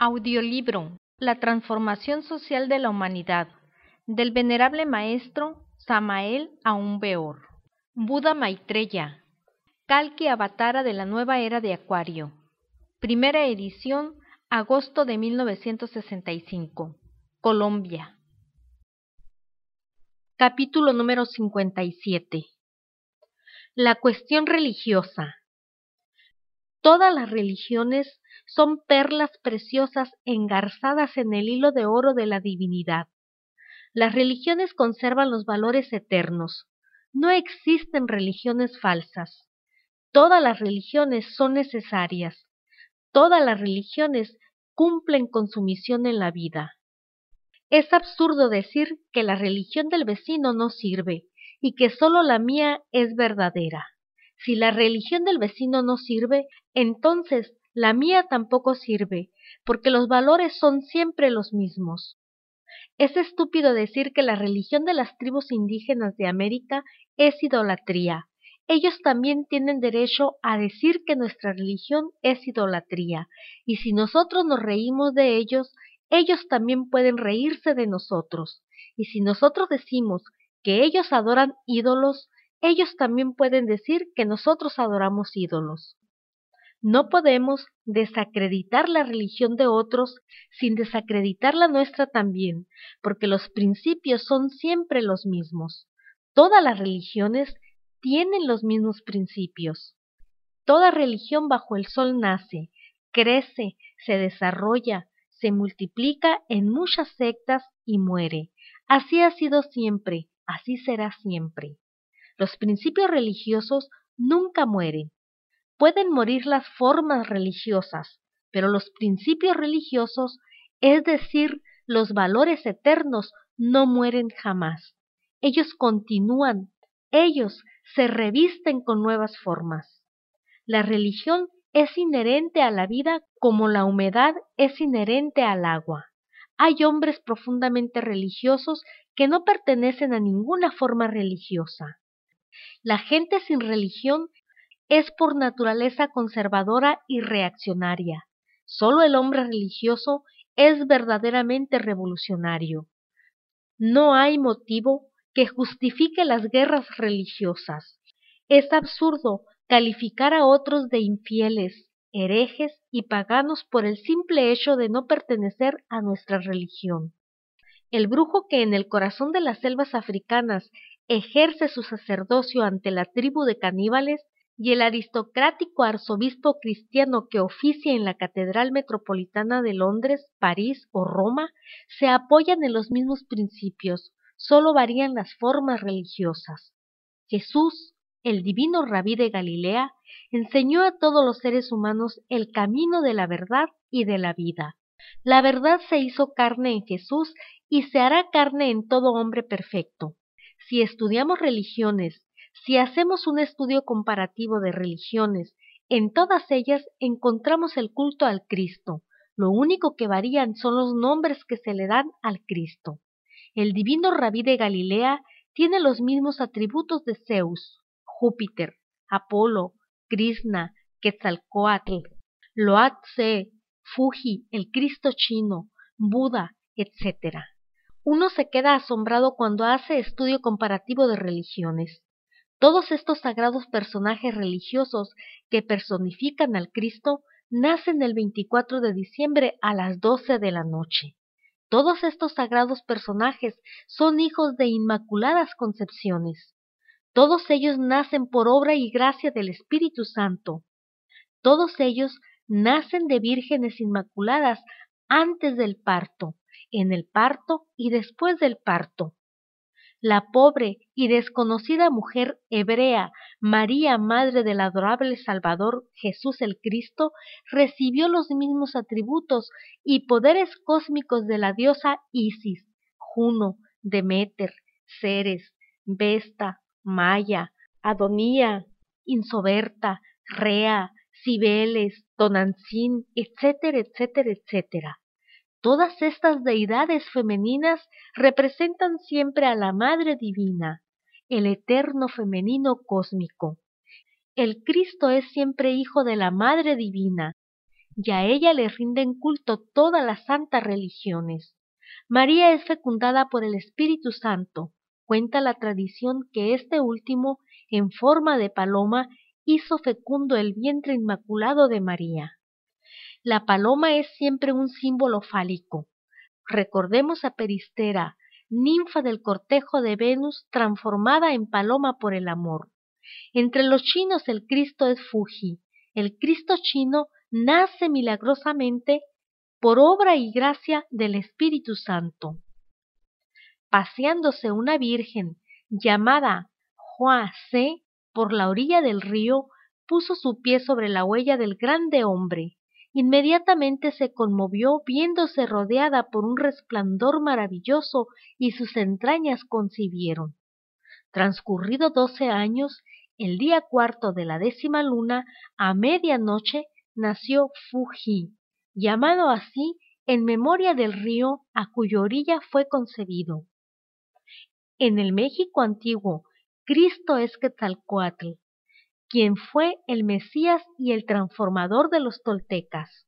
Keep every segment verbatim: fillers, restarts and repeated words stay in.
Audiolibro: La transformación social de la humanidad, del venerable maestro Samael Aun Weor. Buda Maitreya, Kalki Avatara de la nueva era de Acuario. Primera edición, agosto de mil novecientos sesenta y cinco. Colombia. Capítulo número cincuenta y siete. La cuestión religiosa. Todas las religiones son perlas preciosas engarzadas en el hilo de oro de la divinidad. Las religiones conservan los valores eternos. No existen religiones falsas. Todas las religiones son necesarias. Todas las religiones cumplen con su misión en la vida. Es absurdo decir que la religión del vecino no sirve y que solo la mía es verdadera. Si la religión del vecino no sirve, entonces la mía tampoco sirve, porque los valores son siempre los mismos. Es estúpido decir que la religión de las tribus indígenas de América es idolatría. Ellos también tienen derecho a decir que nuestra religión es idolatría, y si nosotros nos reímos de ellos, ellos también pueden reírse de nosotros. Y si nosotros decimos que ellos adoran ídolos, ellos también pueden decir que nosotros adoramos ídolos. No podemos desacreditar la religión de otros sin desacreditar la nuestra también, porque los principios son siempre los mismos. Todas las religiones tienen los mismos principios. Toda religión bajo el sol nace, crece, se desarrolla, se multiplica en muchas sectas y muere. Así ha sido siempre, así será siempre. Los principios religiosos nunca mueren. Pueden morir las formas religiosas, pero los principios religiosos, es decir, los valores eternos, no mueren jamás. Ellos continúan, ellos se revisten con nuevas formas. La religión es inherente a la vida como la humedad es inherente al agua. Hay hombres profundamente religiosos que no pertenecen a ninguna forma religiosa. La gente sin religión es por naturaleza conservadora y reaccionaria. Solo el hombre religioso es verdaderamente revolucionario. No hay motivo que justifique las guerras religiosas. Es absurdo calificar a otros de infieles, herejes y paganos por el simple hecho de no pertenecer a nuestra religión. El brujo que en el corazón de las selvas africanas ejerce su sacerdocio ante la tribu de caníbales y el aristocrático arzobispo cristiano que oficia en la Catedral Metropolitana de Londres, París o Roma, se apoyan en los mismos principios, solo varían las formas religiosas. Jesús, el divino Rabí de Galilea, enseñó a todos los seres humanos el camino de la verdad y de la vida. La verdad se hizo carne en Jesús y se hará carne en todo hombre perfecto. Si estudiamos religiones, si hacemos un estudio comparativo de religiones, en todas ellas encontramos el culto al Cristo. Lo único que varían son los nombres que se le dan al Cristo. El divino Rabí de Galilea tiene los mismos atributos de Zeus, Júpiter, Apolo, Krishna, Quetzalcóatl, Loat-Se, Fuji, el Cristo chino, Buda, etcétera. Uno se queda asombrado cuando hace estudio comparativo de religiones. Todos estos sagrados personajes religiosos que personifican al Cristo nacen el veinticuatro de diciembre a las doce de la noche. Todos estos sagrados personajes son hijos de inmaculadas concepciones. Todos ellos nacen por obra y gracia del Espíritu Santo. Todos ellos nacen de vírgenes inmaculadas antes del parto, en el parto y después del parto. La pobre y desconocida mujer hebrea, María, madre del adorable Salvador Jesús el Cristo, recibió los mismos atributos y poderes cósmicos de la diosa Isis, Juno, Deméter, Ceres, Vesta, Maya, Adonía, Insoberta, Rea, Cibeles, Tonantzin, etcétera, etcétera, etcétera. Todas estas deidades femeninas representan siempre a la Madre Divina, el eterno femenino cósmico. El Cristo es siempre hijo de la Madre Divina. y a ella le rinden culto todas las santas religiones. María es fecundada por el Espíritu Santo. Cuenta la tradición que este último, en forma de paloma, hizo fecundo el vientre inmaculado de María. La paloma es siempre un símbolo fálico. Recordemos a Peristera, ninfa del cortejo de Venus transformada en paloma por el amor. Entre los chinos el Cristo es Fuji. El Cristo chino nace milagrosamente por obra y gracia del Espíritu Santo. Paseándose una virgen llamada Hua Se por la orilla del río, puso su pie sobre la huella del grande hombre. Inmediatamente se conmovió viéndose rodeada por un resplandor maravilloso y sus entrañas concibieron. Transcurrido doce años, el día cuarto de la décima luna, a medianoche, nació Fuji, llamado así en memoria del río a cuya orilla fue concebido. En el México antiguo, Cristo es Quetzalcóatl, quien fue el Mesías y el transformador de los toltecas.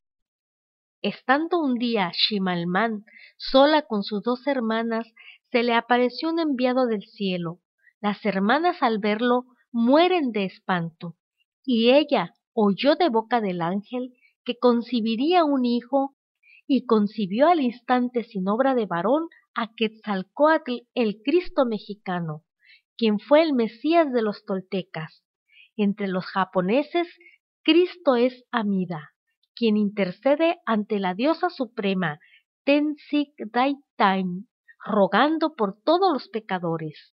Estando un día Ximalmán sola con sus dos hermanas, se le apareció un enviado del cielo. Las hermanas al verlo mueren de espanto, y ella oyó de boca del ángel que concibiría un hijo, y concibió al instante sin obra de varón a Quetzalcóatl, el Cristo mexicano, quien fue el Mesías de los toltecas. Entre los japoneses, Cristo es Amida, quien intercede ante la diosa suprema Tenzin Daitain, rogando por todos los pecadores.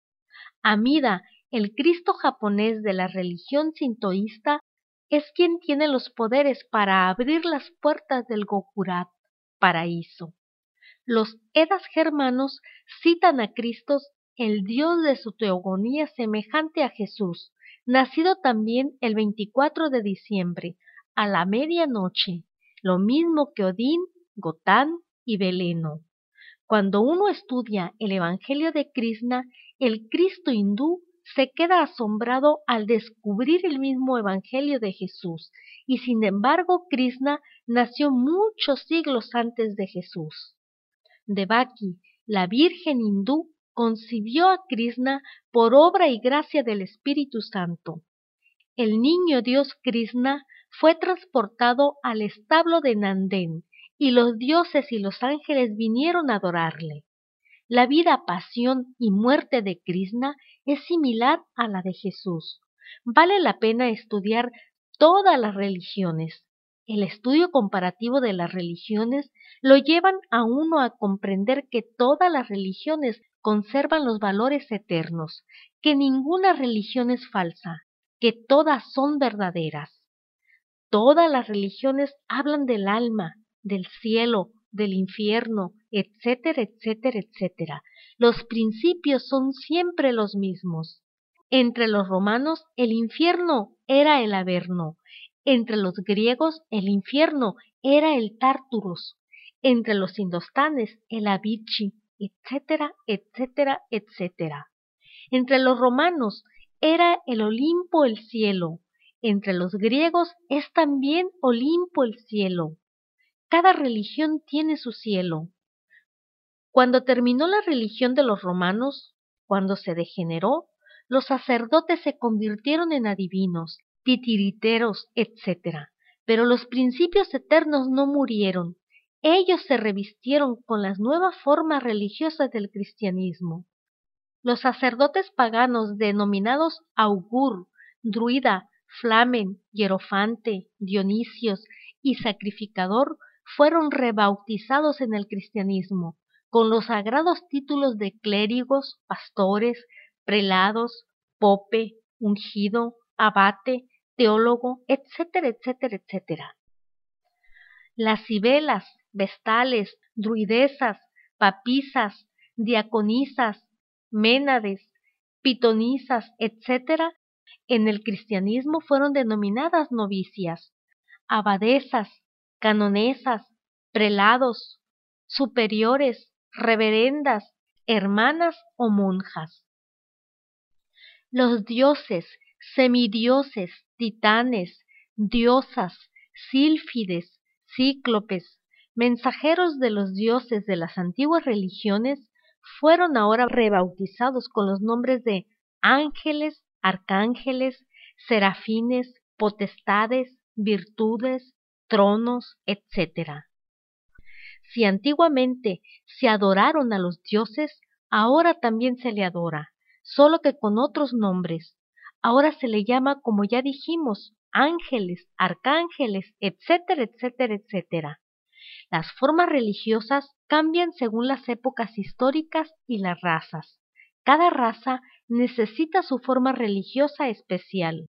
Amida, el Cristo japonés de la religión sintoísta, es quien tiene los poderes para abrir las puertas del Gokurat, paraíso. Los Edas germanos citan a Cristo, el dios de su teogonía semejante a Jesús, nacido también el veinticuatro de diciembre, a la medianoche, lo mismo que Odín, Gotán y Veleno. Cuando uno estudia el Evangelio de Krishna, el Cristo hindú se queda asombrado al descubrir el mismo Evangelio de Jesús, y sin embargo Krishna nació muchos siglos antes de Jesús. Devaki, la Virgen hindú, concibió a Krishna por obra y gracia del Espíritu Santo. El niño Dios Krishna fue transportado al establo de Nandén, y los dioses y los ángeles vinieron a adorarle. La vida, pasión y muerte de Krishna es similar a la de Jesús. Vale la pena estudiar todas las religiones. El estudio comparativo de las religiones lo llevan a uno a comprender que todas las religiones conservan los valores eternos, que ninguna religión es falsa, que todas son verdaderas. Todas las religiones hablan del alma, del cielo, del infierno, etcétera, etcétera, etcétera. Los principios son siempre los mismos. Entre los romanos, el infierno era el Averno. Entre los griegos, el infierno era el Tártaros. Entre los indostanes, el Avichi, etcétera, etcétera, etcétera. Entre los romanos, era el Olimpo el cielo. Entre los griegos, es también Olimpo el cielo. Cada religión tiene su cielo. Cuando terminó la religión de los romanos, cuando se degeneró, los sacerdotes se convirtieron en adivinos, titiriteros, etcétera. Pero los principios eternos no murieron. Ellos se revistieron con las nuevas formas religiosas del cristianismo. Los sacerdotes paganos denominados augur, druida, flamen, hierofante, dionisios y sacrificador fueron rebautizados en el cristianismo con los sagrados títulos de clérigos, pastores, prelados, pope, ungido, abate, teólogo, etcétera, etcétera, etcétera. Las cibelas, vestales, druidesas, papisas, diaconisas, ménades, pitonisas, etcétera, en el cristianismo fueron denominadas novicias, abadesas, canonesas, prelados, superiores, reverendas, hermanas o monjas. Los dioses, semidioses, titanes, diosas, sílfides, cíclopes, mensajeros de los dioses de las antiguas religiones, fueron ahora rebautizados con los nombres de ángeles, arcángeles, serafines, potestades, virtudes, tronos, etcétera. Si antiguamente se adoraron a los dioses, ahora también se le adora, solo que con otros nombres. Ahora se le llama, como ya dijimos, ángeles, arcángeles, etcétera, etcétera, etcétera. Las formas religiosas cambian según las épocas históricas y las razas. Cada raza necesita su forma religiosa especial.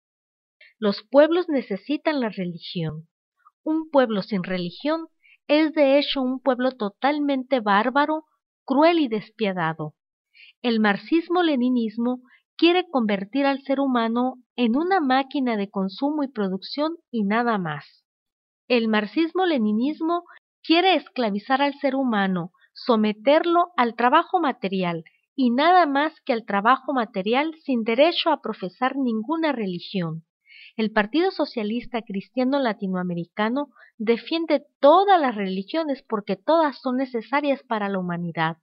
Los pueblos necesitan la religión. Un pueblo sin religión es de hecho un pueblo totalmente bárbaro, cruel y despiadado. El marxismo-leninismo quiere convertir al ser humano en una máquina de consumo y producción y nada más. El marxismo-leninismo quiere esclavizar al ser humano, someterlo al trabajo material y nada más que al trabajo material sin derecho a profesar ninguna religión. El Partido Socialista Cristiano Latinoamericano defiende todas las religiones porque todas son necesarias para la humanidad.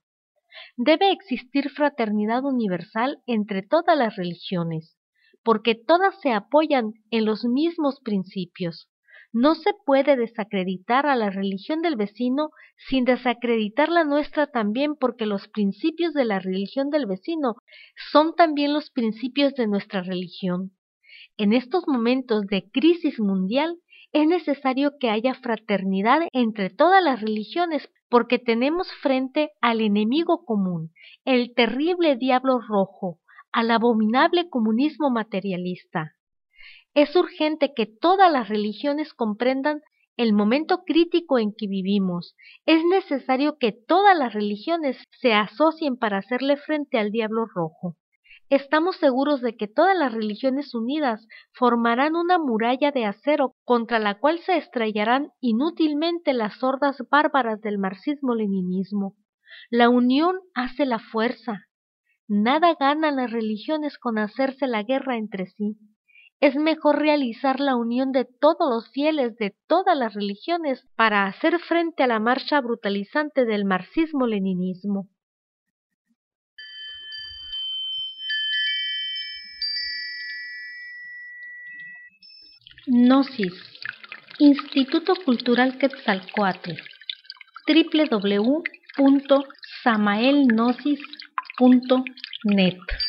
Debe existir fraternidad universal entre todas las religiones, porque todas se apoyan en los mismos principios. No se puede desacreditar a la religión del vecino sin desacreditar la nuestra también, porque los principios de la religión del vecino son también los principios de nuestra religión. En estos momentos de crisis mundial es necesario que haya fraternidad entre todas las religiones porque tenemos frente al enemigo común, el terrible diablo rojo, al abominable comunismo materialista. Es urgente que todas las religiones comprendan el momento crítico en que vivimos. Es necesario que todas las religiones se asocien para hacerle frente al diablo rojo. Estamos seguros de que todas las religiones unidas formarán una muralla de acero contra la cual se estrellarán inútilmente las hordas bárbaras del marxismo-leninismo. La unión hace la fuerza. Nada ganan las religiones con hacerse la guerra entre sí. Es mejor realizar la unión de todos los fieles de todas las religiones para hacer frente a la marcha brutalizante del marxismo-leninismo. Gnosis, Instituto Cultural Quetzalcóatl, doble u doble u doble u punto samaelgnosis punto net.